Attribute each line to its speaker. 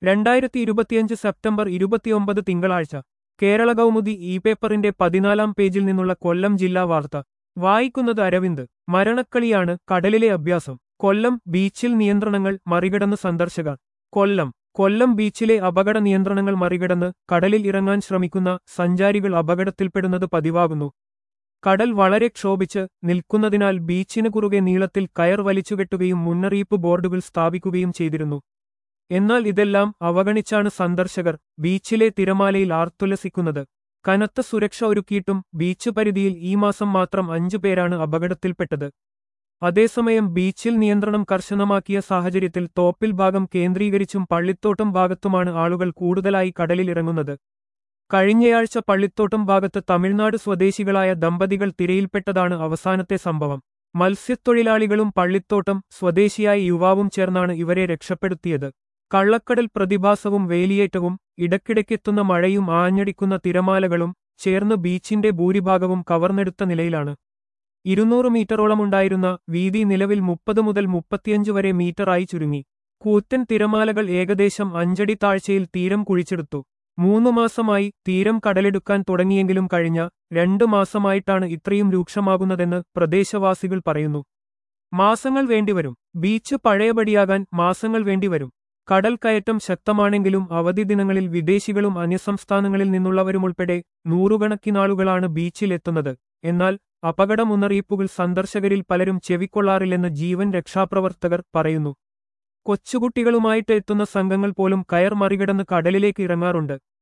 Speaker 1: 2025 September 29 തിങ്കളാഴ്ച കേരള കൗമുദി പേപ്പറിന്റെ 14-ാം പേജിൽ നിന്നുള്ള കൊല്ലം ജില്ലാ വാർത്ത വായിക്കുന്നത് അരവിന്ദ്. മരണക്കളിയാണ് കടലിലെ അഭ്യാസം. കൊല്ലം ബീച്ചിൽ നിയന്ത്രണങ്ങൾ മറികടന്ന് സന്ദർശകർ. കൊല്ലം ബീച്ചിലെ അപകട നിയന്ത്രണങ്ങൾ മറികടന്ന് കടലിൽ ഇറങ്ങാൻ ശ്രമിക്കുന്ന സഞ്ചാരികൾ അപകടത്തിൽപ്പെടുന്നത് പതിവാകുന്നു. കടൽ വളരെ ക്ഷോഭിച്ച് നിൽക്കുന്നതിനാൽ ബീച്ചിന് കുറുകെ നീളത്തിൽ കയർ വലിച്ചുകെട്ടുകയും മുന്നറിയിപ്പ് ബോർഡുകൾ സ്ഥാപിക്കുകയും ചെയ്തിരുന്നു. എന്നാൽ ഇതെല്ലാം അവഗണിച്ചാണ് സന്ദർശകർ ബീച്ചിലെ തിരമാലയിൽ ആർത്തുല്ലസിക്കുന്നത്. കനത്ത സുരക്ഷ ഒരുക്കിയിട്ടും ബീച്ച് പരിധിയിൽ ഈ മാസം മാത്രം 5 പേരാണ് അപകടത്തിൽപ്പെട്ടത്. അതേസമയം ബീച്ചിൽ നിയന്ത്രണം കർശനമാക്കിയ സാഹചര്യത്തിൽ തോപ്പിൽ ഭാഗം കേന്ദ്രീകരിച്ചും പള്ളിത്തോട്ടം ഭാഗത്തുമാണ് ആളുകൾ കൂടുതലായി കടലിൽ ഇറങ്ങുന്നത്. കഴിഞ്ഞയാഴ്ച പള്ളിത്തോട്ടം ഭാഗത്ത് തമിഴ്നാട് സ്വദേശികളായ ദമ്പതികൾ തിരയിൽപ്പെട്ടതാണ് അവസാനത്തെ സംഭവം. മത്സ്യത്തൊഴിലാളികളും പള്ളിത്തോട്ടം സ്വദേശിയായ യുവാവും ചേർന്നാണ് ഇവരെ രക്ഷപ്പെടുത്തിയത്. കള്ളക്കടൽ പ്രതിഭാസവും വേലിയേറ്റവും ഇടയ്ക്കിടയ്ക്കെത്തുന്ന മഴയും ആഞ്ഞടിക്കുന്ന തിരമാലകളും ചേർന്ന് ബീച്ചിന്റെ ഭൂരിഭാഗവും കവർന്നെടുത്ത നിലയിലാണ്. 200 മീറ്ററോളമുണ്ടായിരുന്ന വീതി നിലവിൽ 30 മുതൽ 35 വരെ മീറ്ററായി ചുരുങ്ങി. കൂറ്റൻ തിരമാലകൾ ഏകദേശം 5 അടി താഴ്ചയിൽ തീരം കുഴിച്ചെടുത്തു. 3 മാസമായി തീരം കടലെടുക്കാൻ തുടങ്ങിയെങ്കിലും കഴിഞ്ഞ 2 മാസമായിട്ടാണ് ഇത്രയും രൂക്ഷമാകുന്നതെന്ന് പ്രദേശവാസികൾ പറയുന്നു. മാസങ്ങൾ വേണ്ടിവരും. ബീച്ച് പഴയപടിയാകാൻ മാസങ്ങൾ വേണ്ടിവരും. കടൽ കയറ്റം ശക്തമാണെങ്കിലും അവധി ദിനങ്ങളിൽ വിദേശികളും അന്യസംസ്ഥാനങ്ങളിൽ നിന്നുള്ളവരുമുൾപ്പെടെ നൂറുകണക്കിനാളുകളാണ് ബീച്ചിലെത്തുന്നത്. എന്നാൽ അപകട മുന്നറിയിപ്പുകൾ സന്ദർശകരിൽ പലരും ചെവിക്കൊള്ളാറില്ലെന്ന് ജീവൻ രക്ഷാപ്രവർത്തകർ പറയുന്നു. കൊച്ചുകുട്ടികളുമായിട്ട് എത്തുന്ന സംഘങ്ങൾ പോലും കയർ മറികടന്ന് കടലിലേക്ക് ഇറങ്ങാറുണ്ട്.